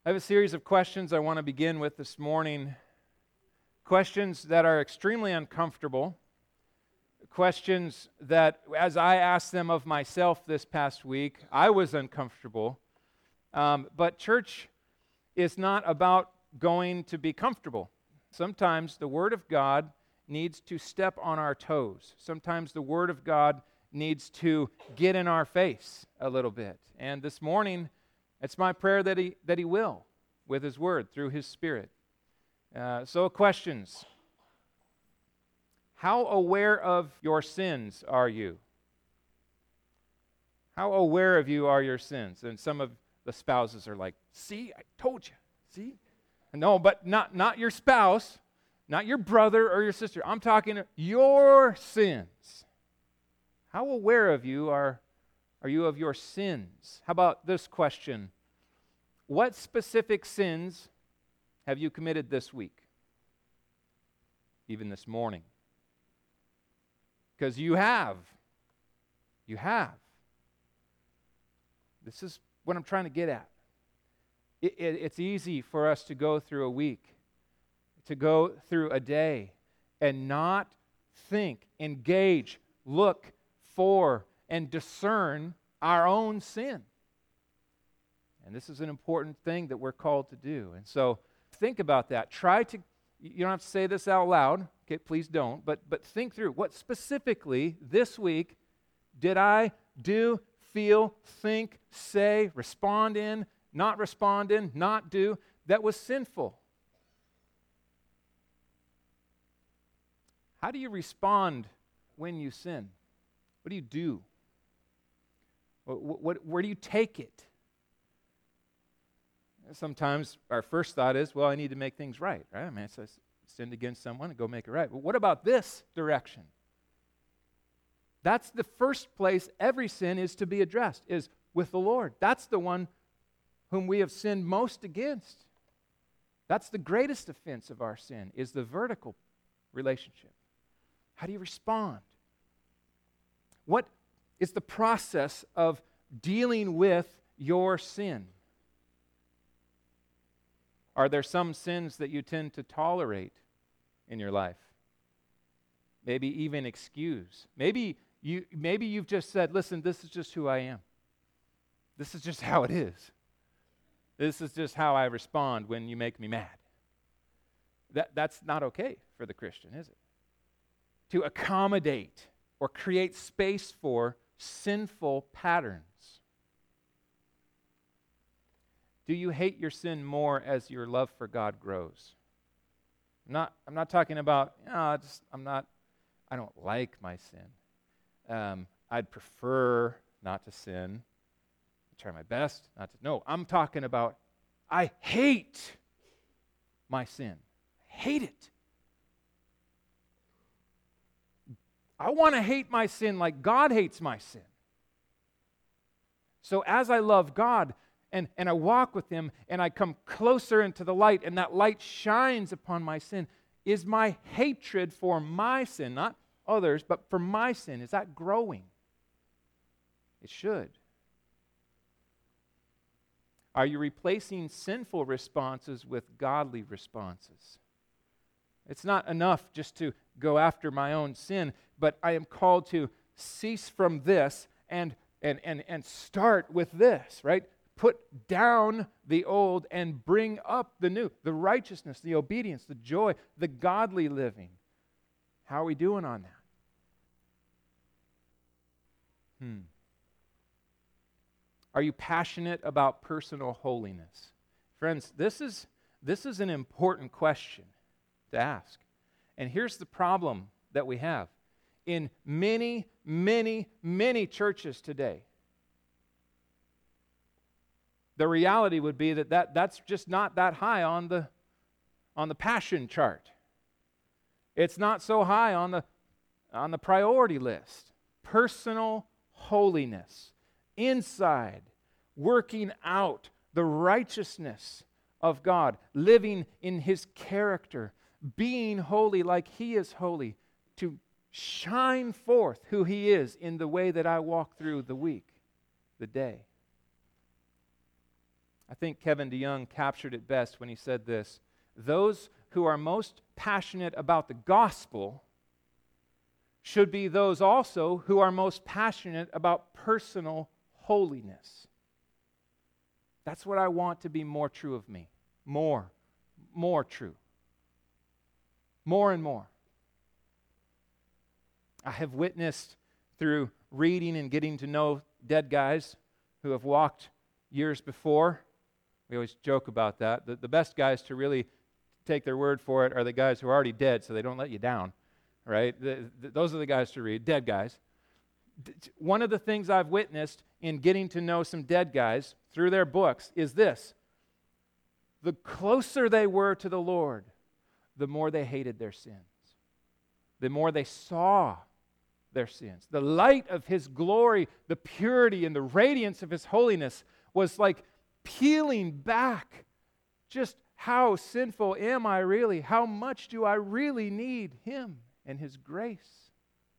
I have a series of questions I want to begin with this morning. Questions that are extremely uncomfortable. Questions that, as I asked them of myself this past week, I was uncomfortable. But church is not about going to be comfortable. Sometimes the Word of God needs to step on our toes. Sometimes the Word of God needs to get in our face a little bit. And this morning, it's my prayer that He will, with His Word, through His Spirit. So questions. How aware of your sins are you? How aware of you are your sins? And some of the spouses are like, see, I told you, see? No, but not your spouse, not your brother or your sister. I'm talking your sins. How aware of you are you of your sins? How about this question? What specific sins have you committed this week? Even this morning? Because you have. You have. This is what I'm trying to get at. It's easy for us to go through a week, to go through a day, and not think, engage, look for, and discern our own sin. And this is an important thing that we're called to do. And so think about that. You don't have to say this out loud, okay, please don't, but think through what specifically this week did I do, feel, think, say, respond in, not do, that was sinful. How do you respond when you sin? What do you do? Where do you take it? Sometimes our first thought is, well, I need to make things right? I mean, so I sinned against someone and go make it right. But what about this direction? That's the first place every sin is to be addressed, is with the Lord. That's the one whom we have sinned most against. That's the greatest offense of our sin, is the vertical relationship. How do you respond? What is the process of dealing with your sin? Are there some sins that you tend to tolerate in your life? Maybe even excuse. Maybe you've just said, listen, this is just who I am. This is just how it is. This is just how I respond when you make me mad. That's not okay for the Christian, is it? To accommodate or create space for sinful patterns. Do you hate your sin more as your love for God grows? I'm not talking about, I don't like my sin. I'd prefer not to sin. I try my best not to. No, I'm talking about, I hate my sin. I hate it. I want to hate my sin like God hates my sin. So as I love God, and I walk with Him, and I come closer into the light, and that light shines upon my sin, is my hatred for my sin, not others, but for my sin, is that growing? It should. Are you replacing sinful responses with godly responses? It's not enough just to go after my own sin, but I am called to cease from this and start with this, right? Put down the old and bring up the new, the righteousness, the obedience, the joy, the godly living. How are we doing on that? Are you passionate about personal holiness? Friends, this is an important question to ask. And here's the problem that we have. In many, many, many churches today, the reality would be that's just not that high on the passion chart. It's not so high on the priority list. Personal holiness, inside, working out the righteousness of God, living in His character, being holy like He is holy, to shine forth who He is in the way that I walk through the week, the day. I think Kevin DeYoung captured it best when he said this: those who are most passionate about the gospel should be those also who are most passionate about personal holiness. That's what I want to be more true of me. More true. More and more. I have witnessed through reading and getting to know dead guys who have walked years before. We always joke about that. The best guys to really take their word for it are the guys who are already dead, so they don't let you down, right? Those are the guys to read, dead guys. One of the things I've witnessed in getting to know some dead guys through their books is this: the closer they were to the Lord, the more they hated their sins, the more they saw their sins. The light of His glory, the purity and the radiance of His holiness was like peeling back. Just how sinful am I really? How much do I really need Him and His grace?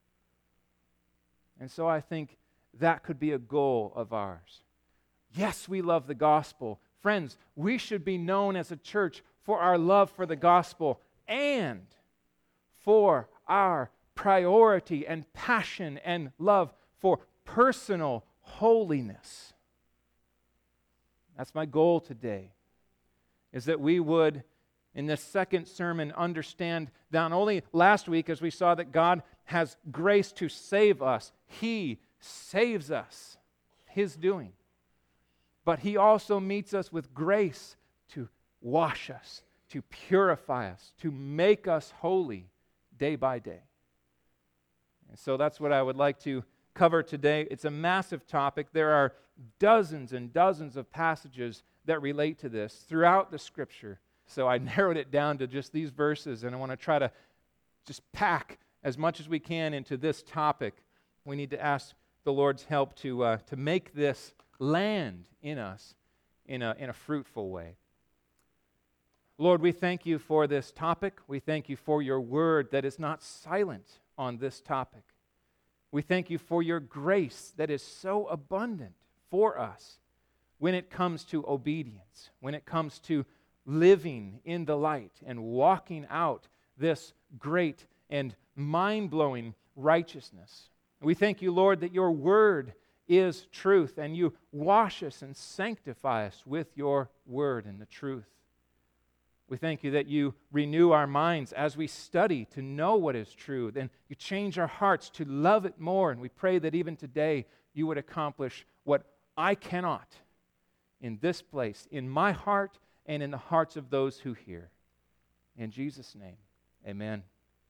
And so I think that could be a goal of ours. Yes, we love the gospel. Friends, we should be known as a church for our love for the gospel and for our priority and passion and love for personal holiness. That's my goal today, is that we would, in this second sermon, understand not only last week as we saw that God has grace to save us, He saves us, His doing, but He also meets us with grace to wash us, to purify us, to make us holy day by day. And so that's what I would like to cover today. It's a massive topic. There are dozens and dozens of passages that relate to this throughout the Scripture. So I narrowed it down to just these verses, and I want to try to just pack as much as we can into this topic. We need to ask the Lord's help to make this land in us in a fruitful way. Lord, we thank You for this topic. We thank You for Your word that is not silent on this topic. We thank You for Your grace that is so abundant for us when it comes to obedience, when it comes to living in the light and walking out this great and mind-blowing righteousness. We thank You, Lord, that Your word is truth, and You wash us and sanctify us with Your word and the truth. We thank You that You renew our minds as we study to know what is true. Then You change our hearts to love it more. And we pray that even today You would accomplish what I cannot in this place, in my heart and in the hearts of those who hear. In Jesus' name, amen.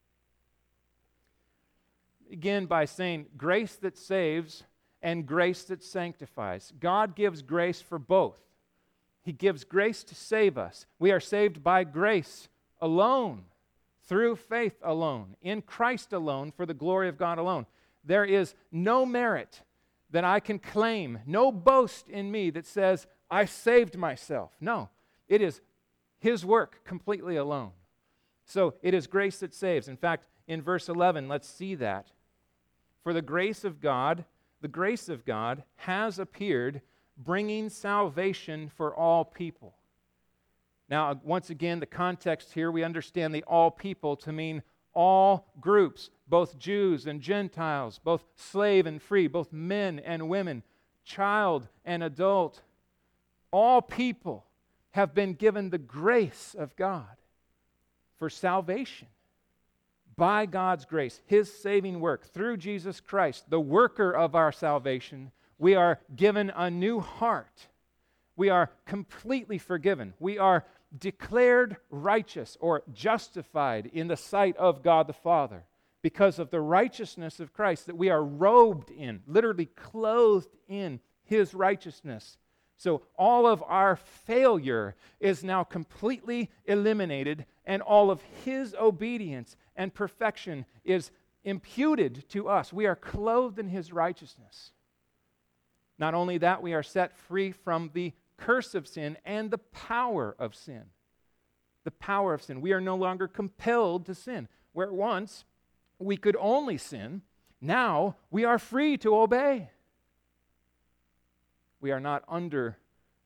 Begin by saying grace that saves and grace that sanctifies. God gives grace for both. He gives grace to save us. We are saved by grace alone, through faith alone, in Christ alone, for the glory of God alone. There is no merit that I can claim, no boast in me that says, I saved myself. No, it is His work completely alone. So it is grace that saves. In fact, in verse 11, let's see that. For the grace of God has appeared, bringing salvation for all people. Now, once again, the context here, we understand the all people to mean all groups, both Jews and Gentiles, both slave and free, both men and women, child and adult. All people have been given the grace of God for salvation by God's grace, His saving work through Jesus Christ, the worker of our salvation. We are given a new heart. We are completely forgiven. We are declared righteous or justified in the sight of God the Father because of the righteousness of Christ, that we are robed in, literally clothed in His righteousness. So all of our failure is now completely eliminated, and all of His obedience and perfection is imputed to us. We are clothed in His righteousness. Not only that, we are set free from the curse of sin and the power of sin. The power of sin. We are no longer compelled to sin. Where once we could only sin, now we are free to obey. We are not under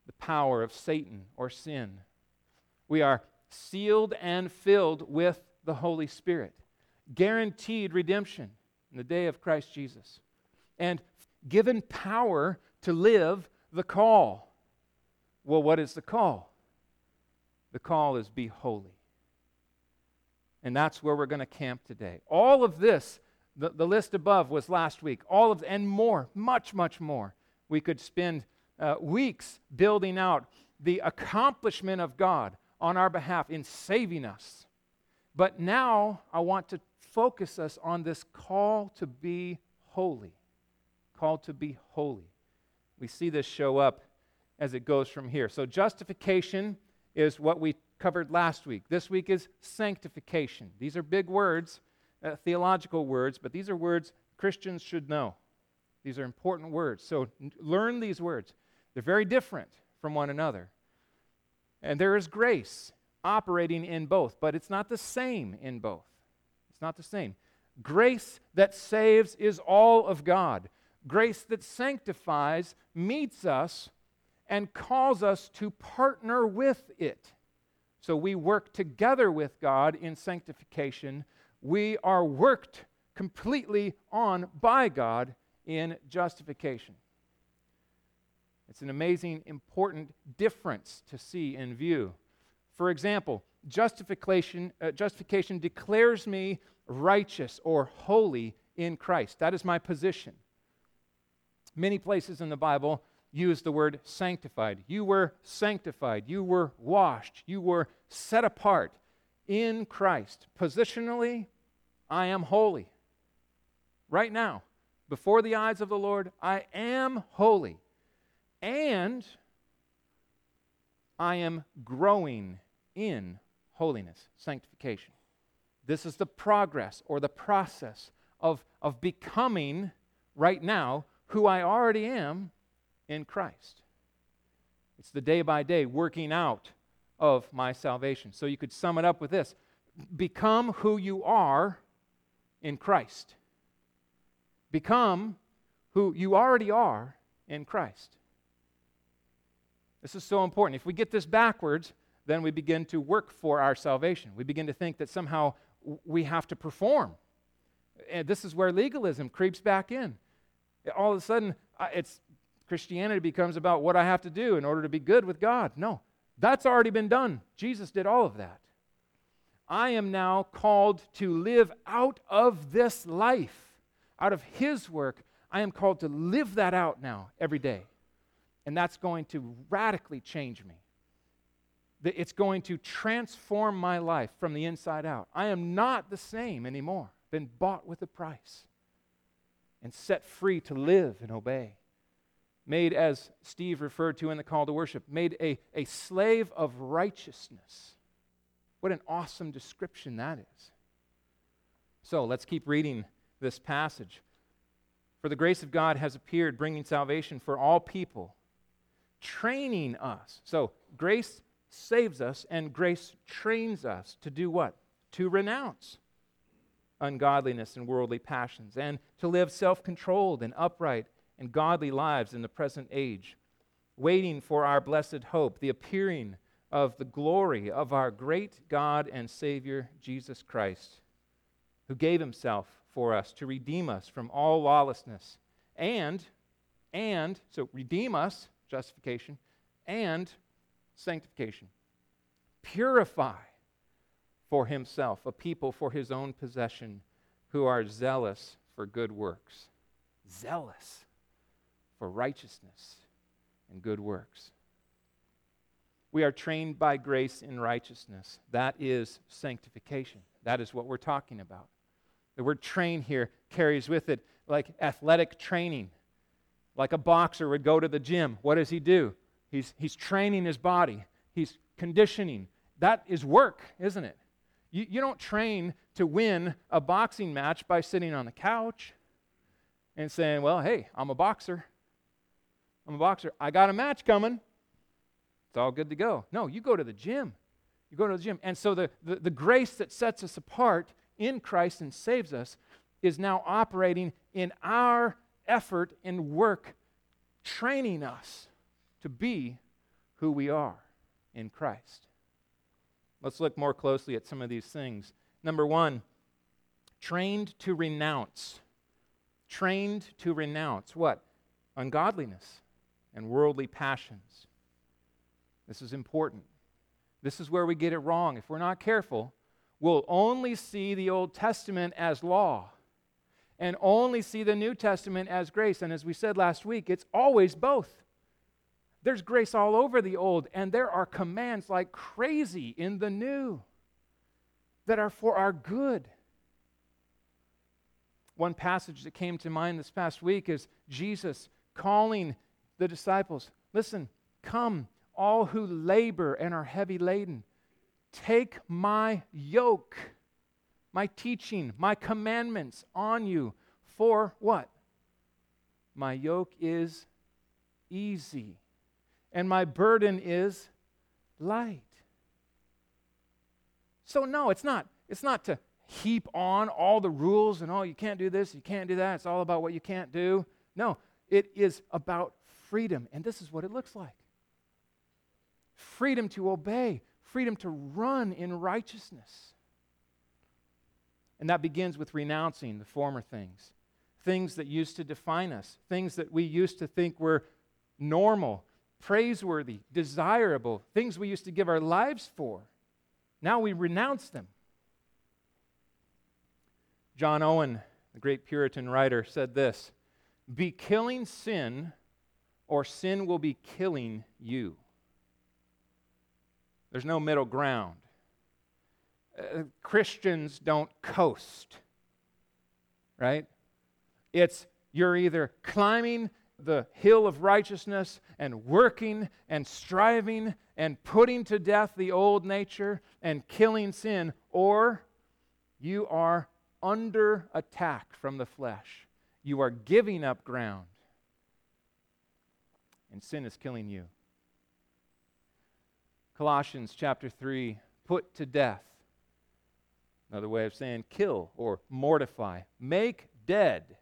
the power of Satan or sin. We are sealed and filled with the Holy Spirit. Guaranteed redemption in the day of Christ Jesus. And given power to live the call. Well, what is the call? The call is be holy. And that's where we're going to camp today. All of this, the list above was last week. All of, and more, much, much more. We could spend weeks building out the accomplishment of God on our behalf in saving us. But now I want to focus us on this call to be holy. Call to be holy. We see this show up as it goes from here. So justification is what we covered last week. This week is sanctification. These are big words, theological words, but these are words Christians should know. These are important words. So learn these words. They're very different from one another. And there is grace operating in both, but it's not the same in both. It's not the same. Grace that saves is all of God. Grace that sanctifies meets us and calls us to partner with it. So we work together with God in sanctification. We are worked completely on by God in justification. It's an amazing, important difference to see in view. For example, justification declares me righteous or holy in Christ. That is my position. Many places in the Bible use the word sanctified. You were sanctified. You were washed. You were set apart in Christ. Positionally, I am holy. Right now, before the eyes of the Lord, I am holy. And I am growing in holiness, sanctification. This is the progress or the process of becoming right now who I already am in Christ. It's the day by day working out of my salvation. So you could sum it up with this: become who you are in Christ. Become who you already are in Christ. This is so important. If we get this backwards, then we begin to work for our salvation. We begin to think that somehow we have to perform. And this is where legalism creeps back in. All of a sudden, Christianity becomes about what I have to do in order to be good with God. No, that's already been done. Jesus did all of that. I am now called to live out of this life, out of His work. I am called to live that out now every day. And that's going to radically change me. It's going to transform my life from the inside out. I am not the same anymore. Been bought with a price and set free to live and obey. Made, as Steve referred to in the call to worship, made a slave of righteousness. What an awesome description that is. So let's keep reading this passage. For the grace of God has appeared, bringing salvation for all people, training us. So grace saves us, and grace trains us to do what? To renounce ungodliness and worldly passions, and to live self-controlled and upright and godly lives in the present age, waiting for our blessed hope, the appearing of the glory of our great God and Savior, Jesus Christ, who gave Himself for us to redeem us from all lawlessness, and so redeem us, justification, and sanctification. Purify for Himself a people for His own possession who are zealous for good works. Zealous for righteousness and good works. We are trained by grace in righteousness. That is sanctification. That is what we're talking about. The word train here carries with it like athletic training. Like a boxer would go to the gym. What does he do? He's training his body. He's conditioning. That is work, isn't it? You don't train to win a boxing match by sitting on the couch and saying, well, hey, I'm a boxer. I got a match coming. It's all good to go. No, you go to the gym. You go to the gym. And so the grace that sets us apart in Christ and saves us is now operating in our effort and work, training us to be who we are in Christ. Let's look more closely at some of these things. Number one, trained to renounce. Trained to renounce what? Ungodliness and worldly passions. This is important. This is where we get it wrong. If we're not careful, we'll only see the Old Testament as law and only see the New Testament as grace. And as we said last week, it's always both. There's grace all over the Old, and there are commands like crazy in the New that are for our good. One passage that came to mind this past week is Jesus calling the disciples, listen, come, all who labor and are heavy laden, take my yoke, my teaching, my commandments on you. For what? My yoke is easy, and my burden is light. So no, it's not to heap on all the rules and, oh, you can't do this, you can't do that. It's all about what you can't do. No, it is about freedom, and this is what it looks like. Freedom to obey, freedom to run in righteousness. And that begins with renouncing the former things, things that used to define us, things that we used to think were normal, praiseworthy, desirable, things we used to give our lives for. Now we renounce them. John Owen, the great Puritan writer, said this, "Be killing sin, or sin will be killing you." There's no middle ground. Christians don't coast, right? It's you're either climbing the hill of righteousness and working and striving and putting to death the old nature and killing sin, or you are under attack from the flesh. You are giving up ground, and sin is killing you. Colossians chapter 3, put to death. Another way of saying kill or mortify. Make dead.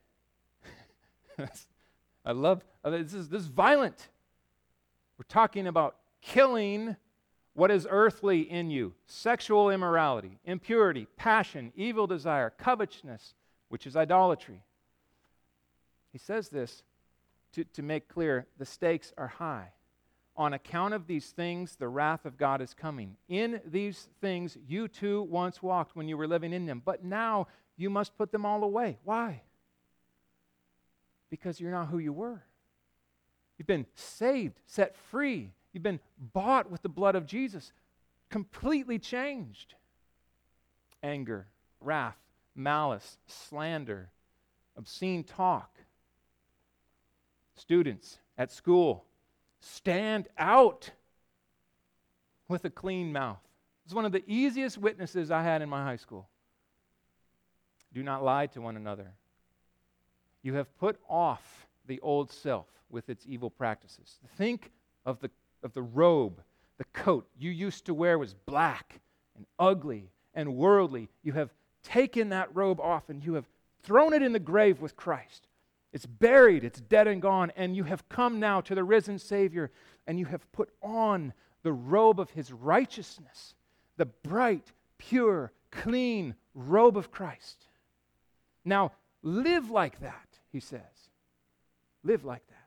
I love, this is violent. We're talking about killing what is earthly in you. Sexual immorality, impurity, passion, evil desire, covetousness, which is idolatry. He says this to make clear the stakes are high. On account of these things, the wrath of God is coming. In these things, you too once walked when you were living in them, but now you must put them all away. Why? Because you're not who you were. You've been saved, set free. You've been bought with the blood of Jesus, completely changed. Anger, wrath, malice, slander, obscene talk. Students at school, stand out with a clean mouth. It's one of the easiest witnesses I had in my high school. Do not lie to one another. You have put off the old self with its evil practices. Think of the robe, the coat you used to wear was black and ugly and worldly. You have taken that robe off and you have thrown it in the grave with Christ. It's buried, it's dead and gone, and you have come now to the risen Savior, and you have put on the robe of His righteousness, the bright, pure, clean robe of Christ. Now, live like that, he says. Live like that.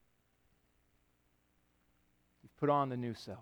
You've put on the new self.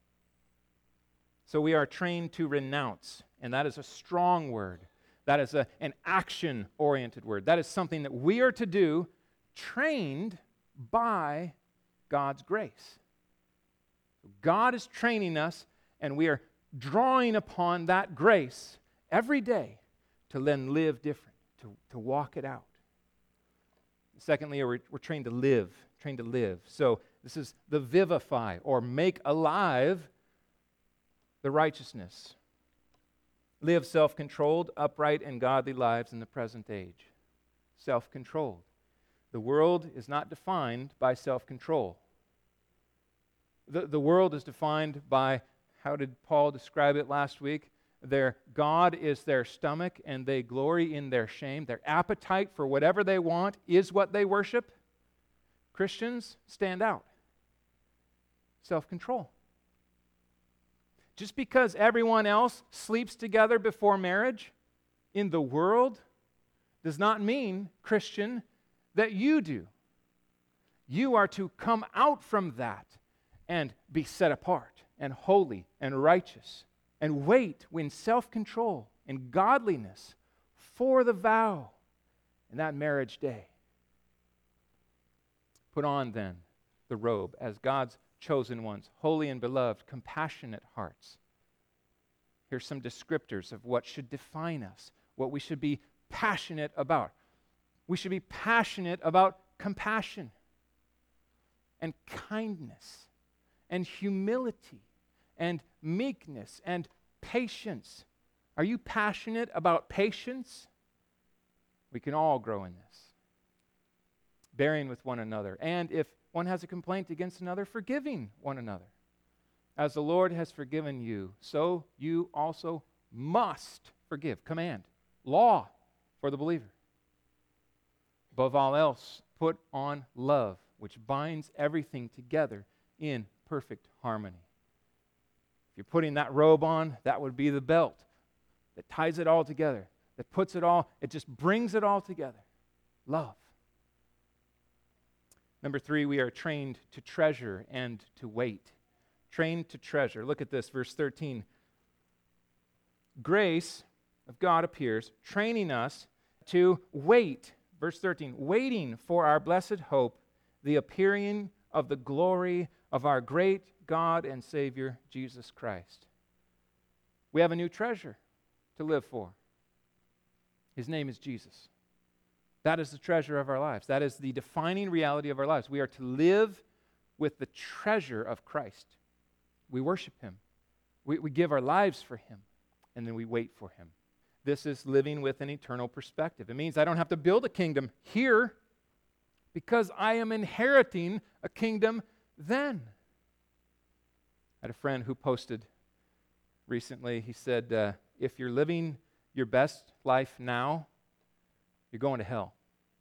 So we are trained to renounce, and that is a strong word. That is an action-oriented word. That is something that we are to do, trained by God's grace. God is training us, and we are drawing upon that grace every day to then live different, to walk it out. Secondly, we're trained to live. So this is the vivify, or make alive the righteousness. Live self-controlled, upright, and godly lives in the present age. Self-controlled. The world is not defined by self-control. The world is defined by, how did Paul describe it last week? Their God is their stomach, and they glory in their shame. Their appetite for whatever they want is what they worship. Christians stand out. self-control. Just because everyone else sleeps together before marriage in the world does not mean, Christian, that you do. You are to come out from that and be set apart and holy and righteous and wait in self-control and godliness for the vow in that marriage day. Put on then the robe as God's chosen ones, holy and beloved, compassionate hearts. Here's some descriptors of what should define us, what we should be passionate about. We should be passionate about compassion and kindness and humility and meekness and patience. Are you passionate about patience? We can all grow in this. Bearing with one another, and if one has a complaint against another, forgiving one another. As the Lord has forgiven you, so you also must forgive. Command, law for the believer. Above all else, put on love, which binds everything together in perfect harmony. If you're putting that robe on, that would be the belt that ties it all together, that puts it all, it just brings it all together. Love. Number 3, we are trained to treasure and to wait. Trained to treasure. Look at this, verse 13. Grace of God appears, training us to wait. Verse 13, waiting for our blessed hope, the appearing of the glory of our great God and Savior, Jesus Christ. We have a new treasure to live for. His name is Jesus. That is the treasure of our lives. That is the defining reality of our lives. We are to live with the treasure of Christ. We worship Him. We give our lives for Him, and then we wait for Him. This is living with an eternal perspective. It means I don't have to build a kingdom here because I am inheriting a kingdom then. I had a friend who posted recently, he said, if you're living your best life now, you're going to hell.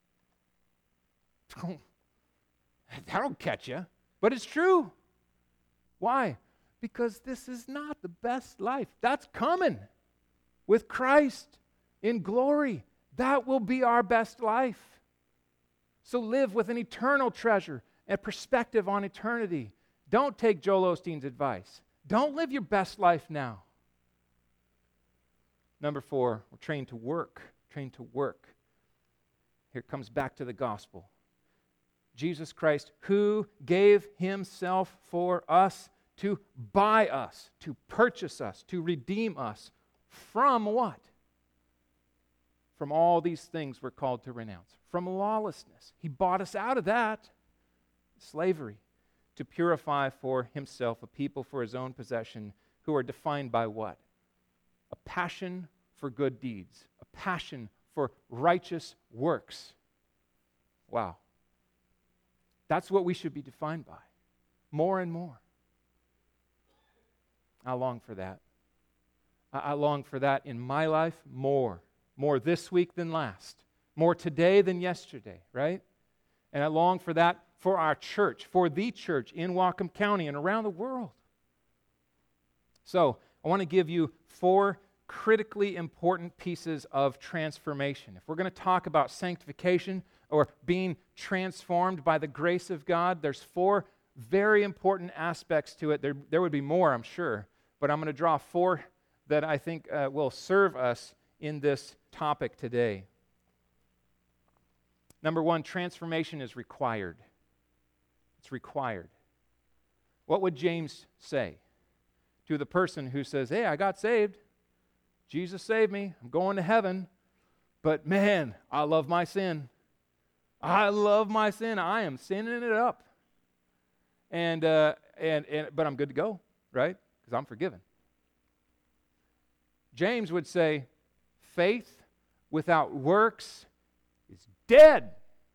That'll catch you. But it's true. Why? Because this is not the best life. That's coming with Christ in glory. That will be our best life. So live with an eternal treasure and perspective on eternity. Don't take Joel Osteen's advice. Don't live your best life now. Number 4, we're trained to work. Trained to work. Here it comes back to the gospel. Jesus Christ, who gave Himself for us to buy us, to purchase us, to redeem us from what? From all these things we're called to renounce. From lawlessness. He bought us out of that. Slavery. To purify for Himself a people for His own possession who are defined by what? A passion for good deeds. A passion for righteous works. Wow. That's what we should be defined by. More and more. I long for that. I long for that in my life more. More this week than last. More today than yesterday, right? And I long for that for our church, for the church in Whatcom County and around the world. So, I want to give you 4 critically important pieces of transformation. If we're going to talk about sanctification or being transformed by the grace of God, there's 4 very important aspects to it. There would be more, I'm sure, but I'm going to draw 4 that I think will serve us in this topic today. Number 1, transformation is required. It's required. What would James say to the person who says, hey, I got saved. Jesus saved me. I'm going to heaven. But man, I love my sin. I love my sin. I am sinning it up. But I'm good to go, right? Because I'm forgiven. James would say, faith without works is dead.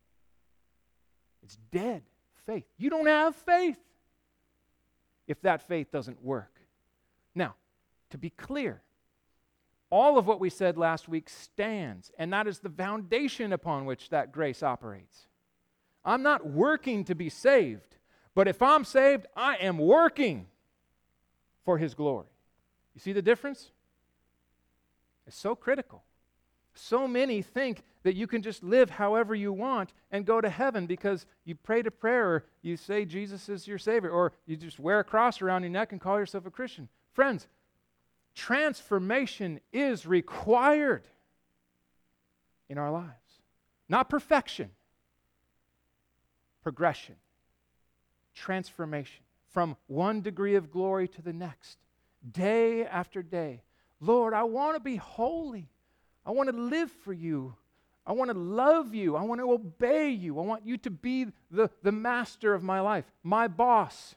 It's dead. Faith. You don't have faith if that faith doesn't work. Now, to be clear, all of what we said last week stands, and that is the foundation upon which that grace operates. I'm not working to be saved, But if I'm saved, I am working for His glory. You see the difference? It's so critical. So many think that you can just live however you want and go to heaven because you prayed a prayer, or you say Jesus is your Savior, or you just wear a cross around your neck and call yourself a Christian. Friends, transformation is required in our lives. Not perfection, progression, transformation from one degree of glory to the next, day after day. Lord, I want to be holy. I want to live for you. I want to love you. I want to obey you. I want you to be the master of my life, my boss,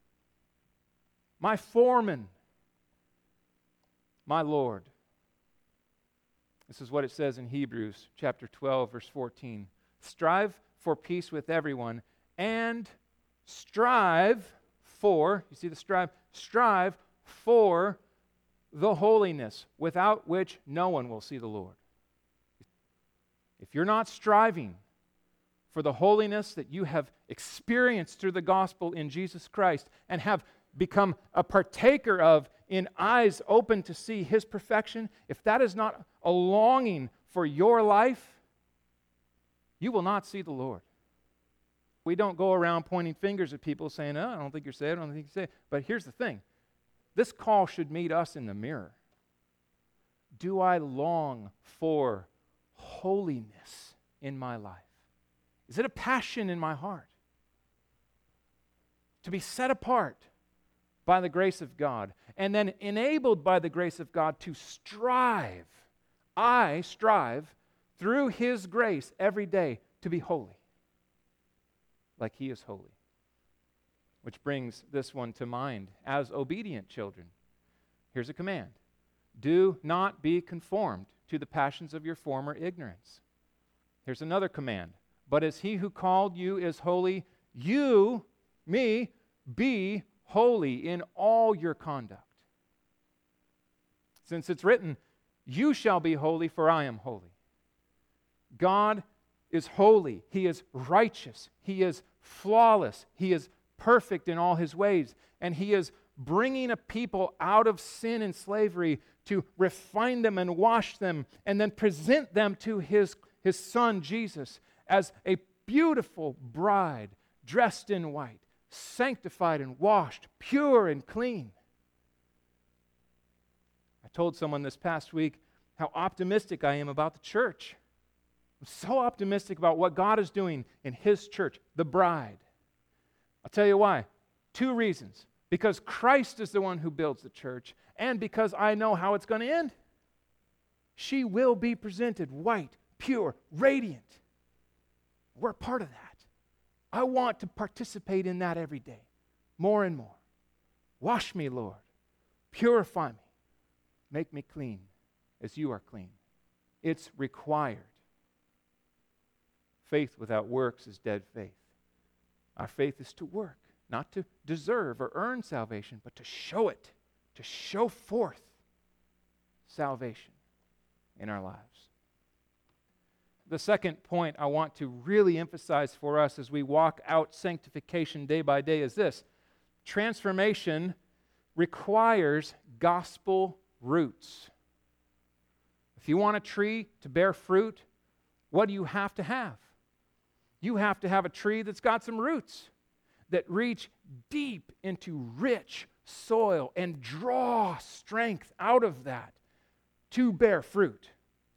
my foreman, my Lord. This is what it says in Hebrews chapter 12, verse 14. Strive for peace with everyone and strive for, you see the strive for the holiness without which no one will see the Lord. If you're not striving for the holiness that you have experienced through the gospel in Jesus Christ and have become a partaker of in eyes open to see His perfection, if that is not a longing for your life, you will not see the Lord. We don't go around pointing fingers at people saying, oh, I don't think you're saved, I don't think you're saved. But here's the thing. This call should meet us in the mirror. Do I long for holiness in my life? Is it a passion in my heart? To be set apart by the grace of God and then enabled by the grace of God to strive. I strive through His grace every day to be holy, like He is holy. Which brings this one to mind. As obedient children, here's a command. Do not be conformed to the passions of your former ignorance. Here's another command. But as He who called you is holy, you, me, be holy in all your conduct. Since it's written, you shall be holy, for I am holy. God is holy. He is righteous. He is flawless. He is perfect in all His ways. And He is bringing a people out of sin and slavery to refine them and wash them and then present them to His Son, Jesus, as a beautiful bride dressed in white, sanctified and washed, pure and clean. I told someone this past week how optimistic I am about the church. I'm so optimistic about what God is doing in His church, the bride. I'll tell you why. 2 reasons. Because Christ is the one who builds the church, and because I know how it's going to end. She will be presented white, pure, radiant. We're a part of that. I want to participate in that every day, more and more. Wash me, Lord. Purify me. Make me clean as you are clean. It's required. Faith without works is dead faith. Our faith is to work, not to deserve or earn salvation, but to show it, to show forth salvation in our lives. The second point I want to really emphasize for us as we walk out sanctification day by day is this. Transformation requires gospel roots. If you want a tree to bear fruit, what do you have to have? You have to have a tree that's got some roots that reach deep into rich soil and draw strength out of that to bear fruit.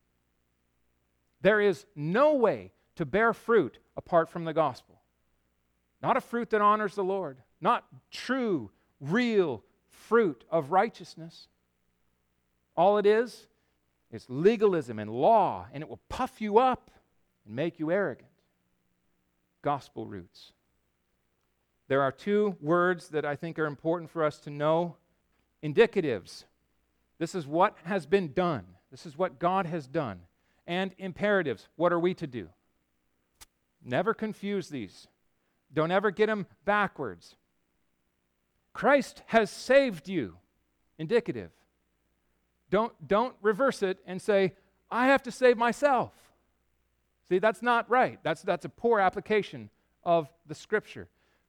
There is no way to bear fruit apart from the gospel. Not a fruit that honors the Lord, not true, real fruit of righteousness. All it is legalism and law, and it will puff you up and make you arrogant. Gospel roots. There are 2 words that I think are important for us to know. Indicatives. This is what has been done. This is what God has done. And imperatives. What are we to do? Never confuse these. Don't ever get them backwards. Christ has saved you. Indicative. Don't reverse it and say, I have to save myself. See, that's not right. That's a poor application of the Scripture.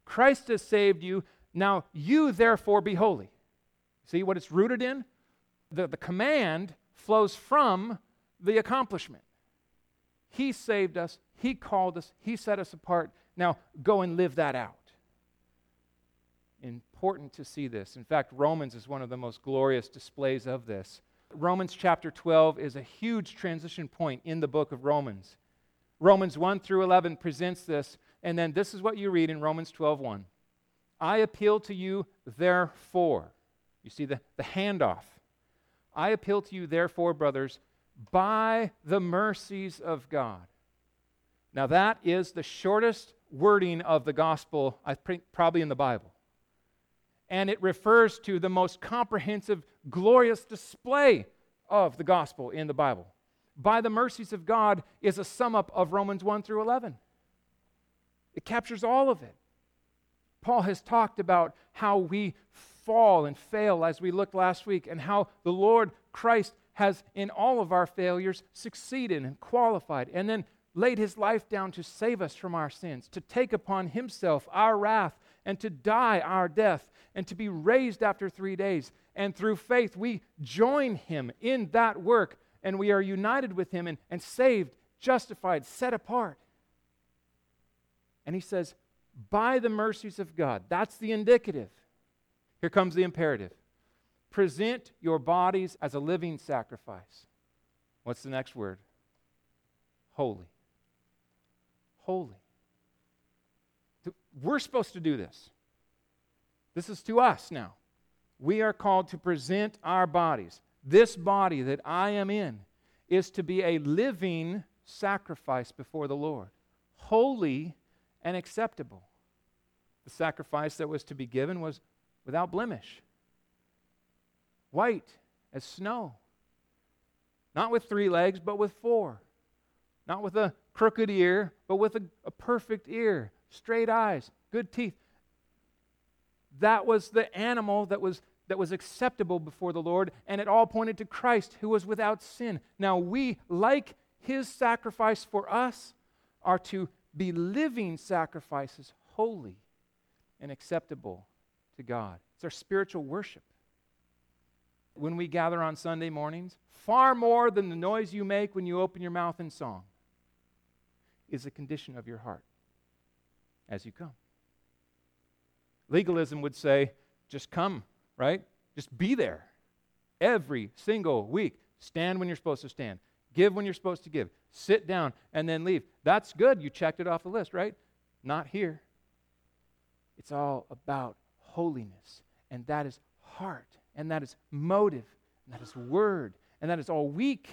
Christ has saved you. Now you therefore be holy. See what it's rooted in? The command flows from the accomplishment. He saved us. He called us. He set us apart. Now go and live that out. Important to see this. In fact, Romans is one of the most glorious displays of this. Romans chapter 12 is a huge transition point in the book of Romans. Romans 1 through 11 presents this, and then this is what you read in Romans 12:1. I appeal to you, therefore. You see the handoff. I appeal to you, therefore, brothers, by the mercies of God. Now that is the shortest wording of the gospel, I think, probably in the Bible. And it refers to the most comprehensive, glorious display of the gospel in the Bible. By the mercies of God is a sum up of Romans 1 through 11. It captures all of it. Paul has talked about how we fall and fail, as we looked last week, and how the Lord Christ has, in all of our failures, succeeded and qualified, and then laid his life down to save us from our sins, to take upon himself our wrath, and to die our death, and to be raised after 3 days. And through faith, we join him in that work, and we are united with him and saved, justified, set apart. And he says, by the mercies of God. That's the indicative. Here comes the imperative. Present your bodies as a living sacrifice. What's the next word? Holy. Holy. We're supposed to do this. This is to us now. We are called to present our bodies. This body that I am in is to be a living sacrifice before the Lord. Holy and acceptable. The sacrifice that was to be given was without blemish. White as snow. Not with 3 legs, but with 4. Not with a crooked ear, but with a perfect ear. Straight eyes, good teeth. That was the animal that was acceptable before the Lord, and it all pointed to Christ, who was without sin. Now we, like his sacrifice for us, are to be living sacrifices, holy and acceptable to God. It's our spiritual worship. When we gather on Sunday mornings, far more than the noise you make when you open your mouth in song is the condition of your heart as you come. Legalism would say, just come, right? Just be there every single week. Stand when you're supposed to stand. Give when you're supposed to give. Sit down and then leave. That's good. You checked it off the list, right? Not here. It's all about holiness, and that is heart, and that is motive, and that is word, and that is all week.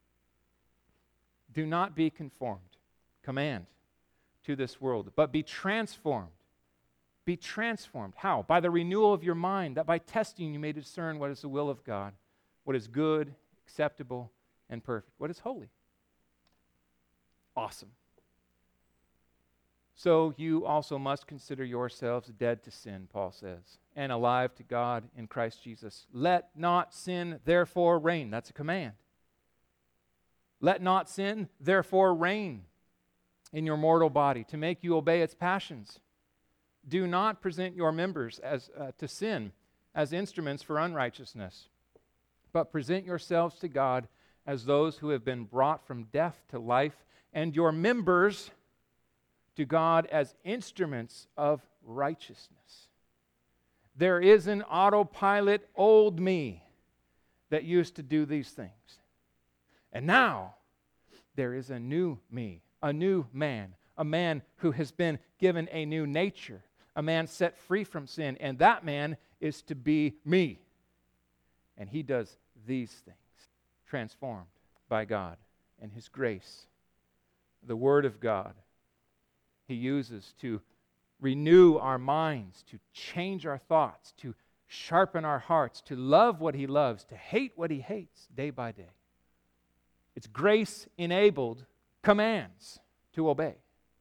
Do not be conformed, command, to this world, but be transformed. Be transformed. How? By the renewal of your mind, that by testing you may discern what is the will of God, what is good, acceptable, and perfect, what is holy. Awesome. So you also must consider yourselves dead to sin, Paul says, and alive to God in Christ Jesus. Let not sin therefore reign. That's a command. Let not sin therefore reign in your mortal body to make you obey its passions. Do not present your members as to sin as instruments for unrighteousness, but present yourselves to God as those who have been brought from death to life, and your members to God as instruments of righteousness. There is an autopilot old me that used to do these things. And now there is a new me, a new man, a man who has been given a new nature, a man set free from sin, and that man is to be me. And he does these things, transformed by God and his grace. The Word of God he uses to renew our minds, to change our thoughts, to sharpen our hearts, to love what he loves, to hate what he hates day by day. It's grace-enabled commands to obey.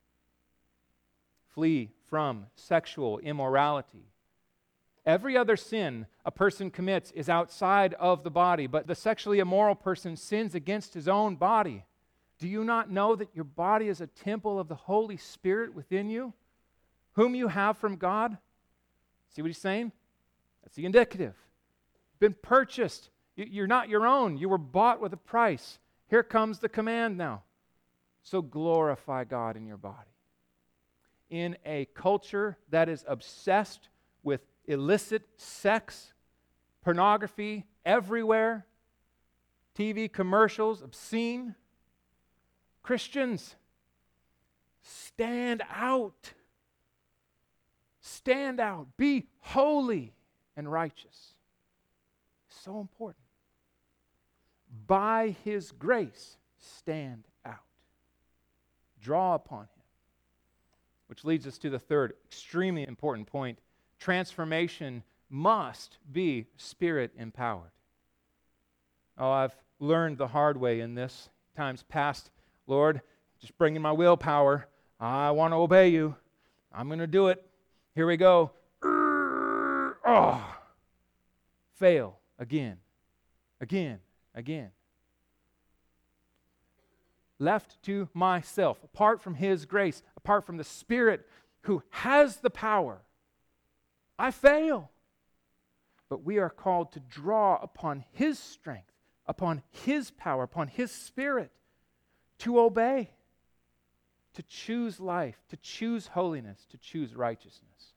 Flee from sexual immorality. Every other sin a person commits is outside of the body, but the sexually immoral person sins against his own body. Do you not know that your body is a temple of the Holy Spirit within you, whom you have from God. See what he's saying? That's the indicative. Been purchased. You're not your own. You were bought with a price. Here comes the command now. So glorify God in your body. In a culture that is obsessed with illicit sex, pornography everywhere, TV commercials, obscene, Christians, stand out. Stand out. Be holy and righteous. So important. By His grace, stand out. Draw upon Him. Which leads us to the third extremely important point. Transformation must be Spirit-empowered. Oh, I've learned the hard way in this times past. Lord, just bring in my willpower. I want to obey you. I'm going to do it. Here we go. Fail again. Again. Left to myself, apart from His grace, apart from the Spirit who has the power, I fail. But we are called to draw upon His strength, upon His power, upon His Spirit, to obey, to choose life, to choose holiness, to choose righteousness.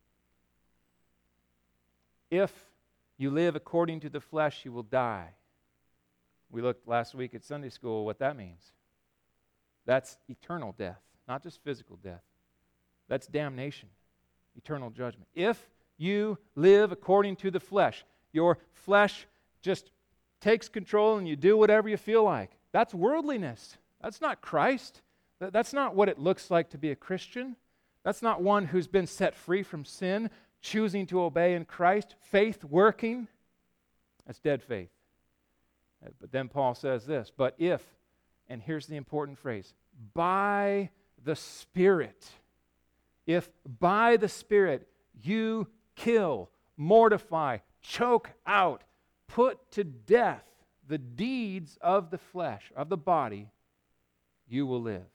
If you live according to the flesh, you will die. We looked last week at Sunday school what that means. That's eternal death, not just physical death. That's damnation, eternal judgment. If you live according to the flesh, your flesh just takes control and you do whatever you feel like. That's worldliness. That's not Christ. That's not what it looks like to be a Christian. That's not one who's been set free from sin, choosing to obey in Christ, faith working. That's dead faith. But then Paul says this, but if, and here's the important phrase, by the Spirit, if by the Spirit you kill, mortify, choke out, put to death the deeds of the flesh, of the body, you will live.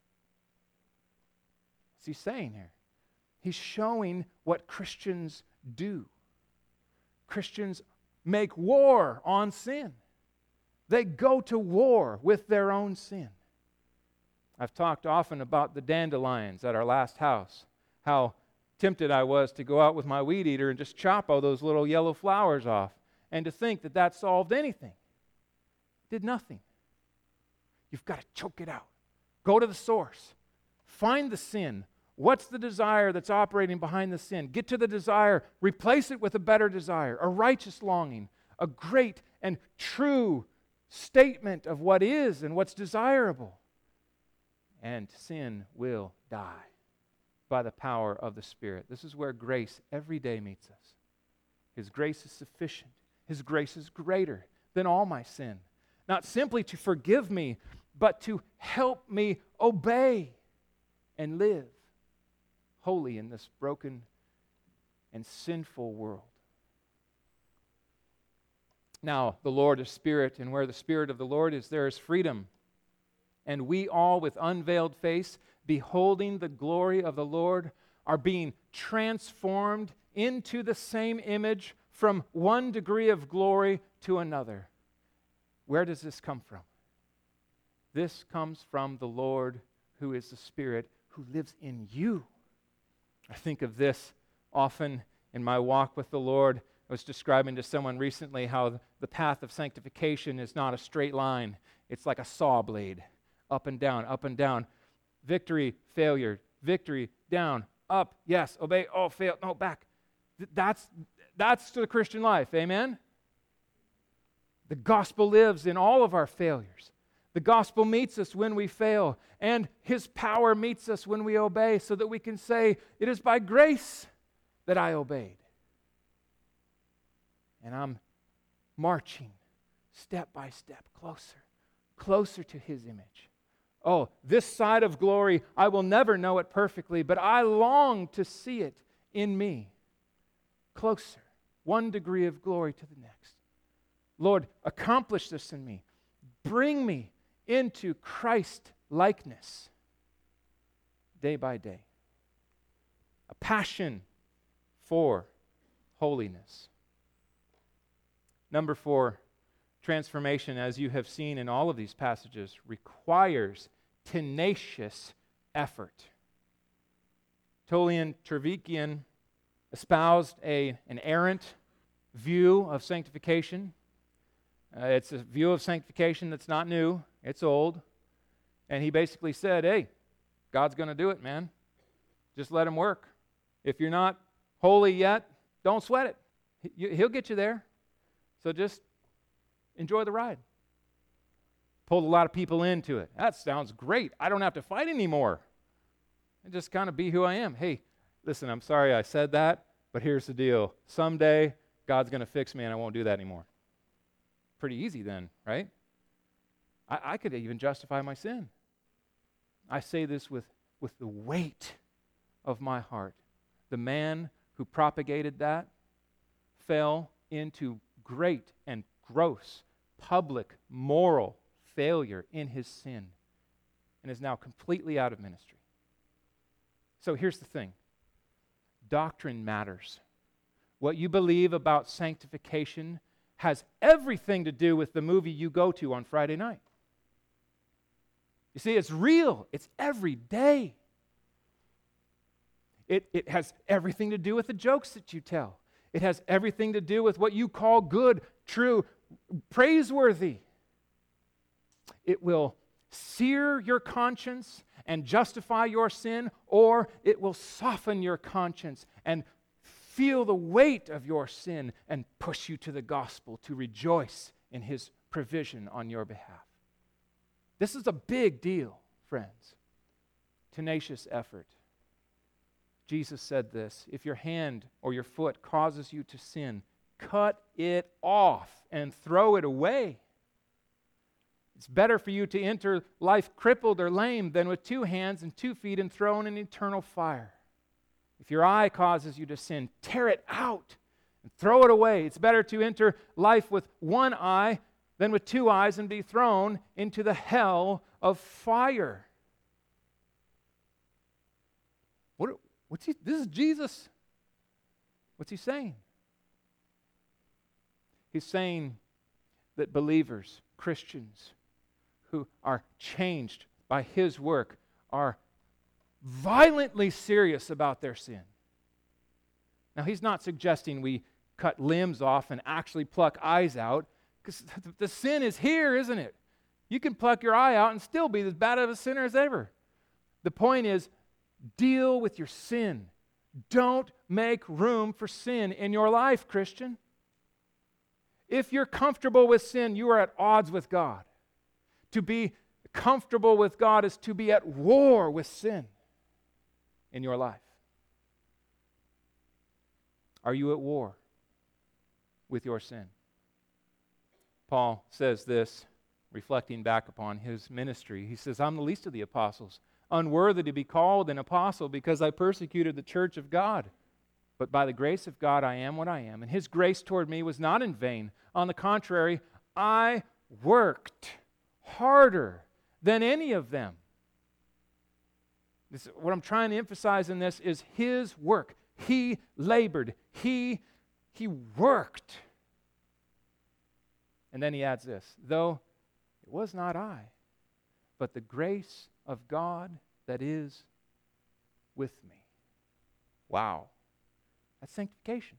What's he saying here? He's showing what Christians do. Christians make war on sin. They go to war with their own sin. I've talked often about the dandelions at our last house, how tempted I was to go out with my weed eater and just chop all those little yellow flowers off, and to think that that solved anything. Did nothing. You've got to choke it out. Go to the source. Find the sin. What's the desire that's operating behind the sin? Get to the desire. Replace it with a better desire, a righteous longing, a great and true statement of what is and what's desirable. And sin will die by the power of the Spirit. This is where grace every day meets us. His grace is sufficient. His grace is greater than all my sin. Not simply to forgive me, but to help me obey and live holy in this broken and sinful world. Now, the Lord is Spirit, and where the Spirit of the Lord is, there is freedom. And we all, with unveiled face, beholding the glory of the Lord, are being transformed into the same image from one degree of glory to another. Where does this come from? This comes from the Lord, who is the Spirit, who lives in you. I think of this often in my walk with the Lord. I was describing to someone recently how the path of sanctification is not a straight line. It's like a saw blade, up and down, victory, failure, victory, down, up, yes, obey, oh, fail, no, back. That's the Christian life, amen? The gospel lives in all of our failures. The gospel meets us when we fail, and His power meets us when we obey, so that we can say, it is by grace that I obeyed. And I'm marching step by step closer to His image. Oh, this side of glory, I will never know it perfectly, but I long to see it in me. Closer, one degree of glory to the next. Lord, accomplish this in me. Bring me into Christ likeness day by day. passion for holiness. Number 4, transformation, as you have seen in all of these passages, requires tenacious effort. Tertullian Trevigian espoused an errant view of sanctification. It's a view of sanctification that's not new, it's old. And he basically said, hey, God's going to do it, man. Just let him work. If you're not holy yet, don't sweat it. He'll get you there. So just enjoy the ride. Pulled a lot of people into it. That sounds great. I don't have to fight anymore. I just kind of be who I am. Hey, listen, I'm sorry I said that, but here's the deal. Someday, God's going to fix me and I won't do that anymore. Pretty easy then, right? I could even justify my sin. I say this with the weight of my heart. The man who propagated that fell into great and gross public moral failure in his sin and is now completely out of ministry. So here's the thing. Doctrine matters. What you believe about sanctification has everything to do with the movie you go to on Friday night. You see, it's real. It's every day. It has everything to do with the jokes that you tell. It has everything to do with what you call good, true, praiseworthy. It will sear your conscience and justify your sin, or it will soften your conscience and feel the weight of your sin and push you to the gospel to rejoice in His provision on your behalf. This is a big deal, friends. Tenacious effort. Jesus said this, if your hand or your foot causes you to sin, cut it off and throw it away. It's better for you to enter life crippled or lame than with 2 hands and 2 feet and thrown in eternal fire. If your eye causes you to sin, tear it out and throw it away. It's better to enter life with 1 eye than with 2 eyes and be thrown into the hell of fire. This is Jesus. What's he saying? He's saying that believers, Christians, who are changed by His work are violently serious about their sin. Now, He's not suggesting we cut limbs off and actually pluck eyes out, because the sin is here, isn't it? You can pluck your eye out and still be as bad of a sinner as ever. The point is, deal with your sin. Don't make room for sin in your life, Christian. If you're comfortable with sin, you are at odds with God. To be comfortable with God is to be at war with sin in your life. Are you at war with your sin? Paul says this, reflecting back upon his ministry. He says, I'm the least of the apostles, unworthy to be called an apostle because I persecuted the church of God. But by the grace of God I am what I am, and His grace toward me was not in vain. On the contrary, I worked harder than any of them. What I'm trying to emphasize in this is His work. He labored. He worked. And then he adds this, though it was not I, but the grace of God that is with me. Wow. That's sanctification.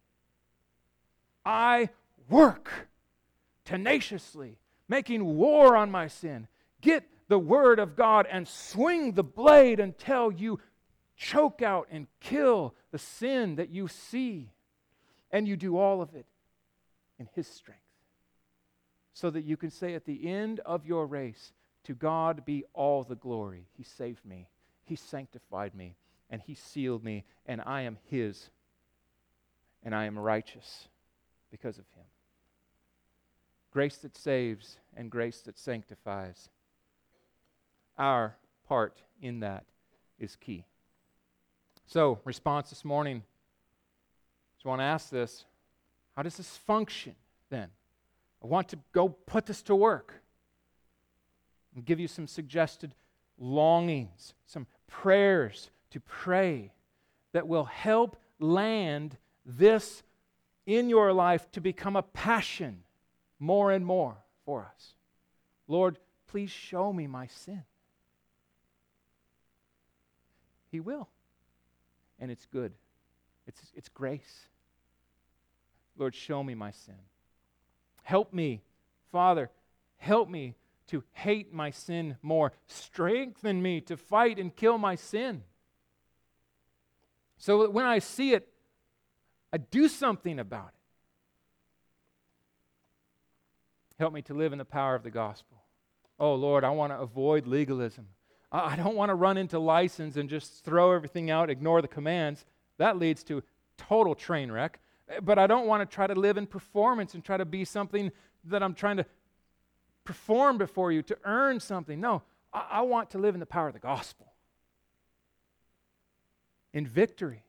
I work tenaciously, making war on my sin. Get the Word of God and swing the blade until you choke out and kill the sin that you see. And you do all of it in His strength. So that you can say at the end of your race, to God be all the glory. He saved me, He sanctified me, and He sealed me, and I am His, and I am righteous because of Him. Grace that saves and grace that sanctifies. Our part in that is key. So, response this morning, I want to ask this, how does this function then? I want to go put this to work and give you some suggested longings, some prayers to pray that will help land this in your life to become a passion more and more for us. Lord, please show me my sin. He will. And it's good. It's grace. Lord, show me my sin. Help me, Father, help me to hate my sin more. Strengthen me to fight and kill my sin. So that when I see it, I do something about it. Help me to live in the power of the gospel. Oh, Lord, I want to avoid legalism. I don't want to run into license and just throw everything out, ignore the commands. That leads to total train wreck. But I don't want to try to live in performance and try to be something that I'm trying to perform before you to earn something. No, I want to live in the power of the gospel. In victory.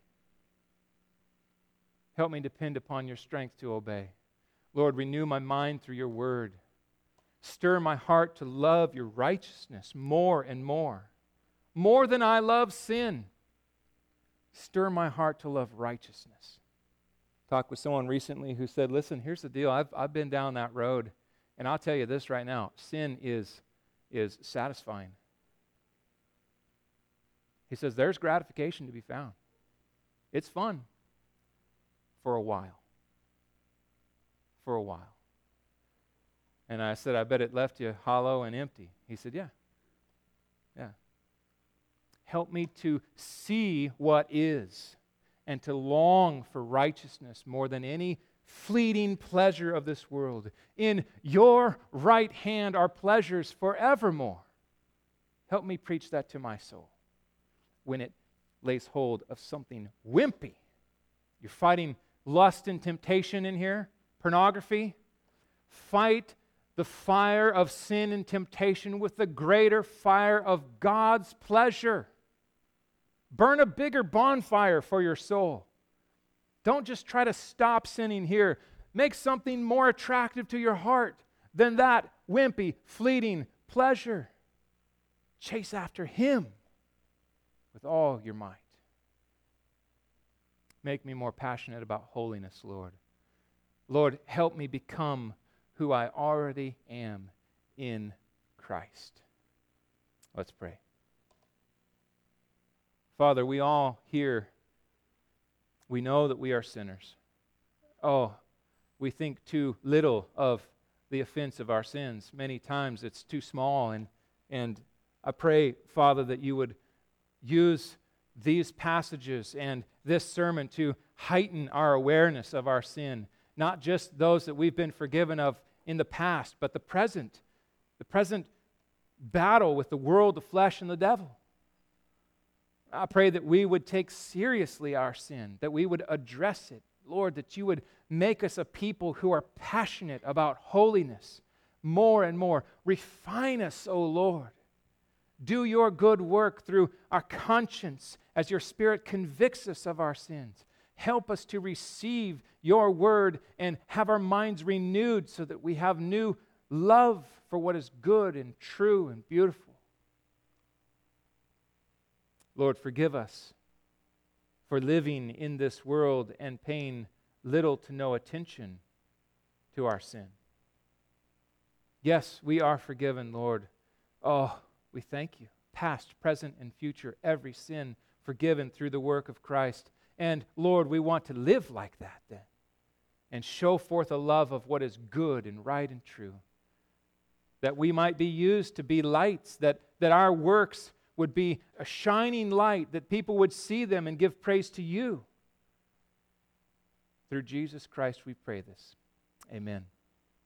Help me depend upon your strength to obey. Lord, renew my mind through your word. Stir my heart to love your righteousness more and more. More than I love sin. Stir my heart to love righteousness. Talked with someone recently who said, listen, here's the deal. I've been down that road, and I'll tell you this right now. Sin is satisfying. He says there's gratification to be found. It's fun for a while. For a while. And I said, I bet it left you hollow and empty. He said, yeah. Help me to see what is and to long for righteousness more than any fleeting pleasure of this world. In your right hand are pleasures forevermore. Help me preach that to my soul when it lays hold of something wimpy. You're fighting lust and temptation in here, pornography. Fight the fire of sin and temptation with the greater fire of God's pleasure. Burn a bigger bonfire for your soul. Don't just try to stop sinning here. Make something more attractive to your heart than that wimpy, fleeting pleasure. Chase after Him with all your might. Make me more passionate about holiness, Lord. Lord, help me become who I already am in Christ. Let's pray. Father, we all here, we know that we are sinners. Oh, we think too little of the offense of our sins. Many times it's too small, and I pray, Father, that you would use these passages and this sermon to heighten our awareness of our sin. Not just those that we've been forgiven of in the past, but the present battle with the world, the flesh, and the devil. I pray that we would take seriously our sin, that we would address it. Lord, that you would make us a people who are passionate about holiness more and more. Refine us, O Lord. Do your good work through our conscience as your Spirit convicts us of our sins. Help us to receive your word and have our minds renewed so that we have new love for what is good and true and beautiful. Lord, forgive us for living in this world and paying little to no attention to our sin. Yes, we are forgiven, Lord. Oh, we thank you. Past, present, and future, every sin forgiven through the work of Christ. And Lord, we want to live like that then and show forth a love of what is good and right and true. That we might be used to be lights, that our works would be a shining light, that people would see them and give praise to you. Through Jesus Christ we pray this. Amen.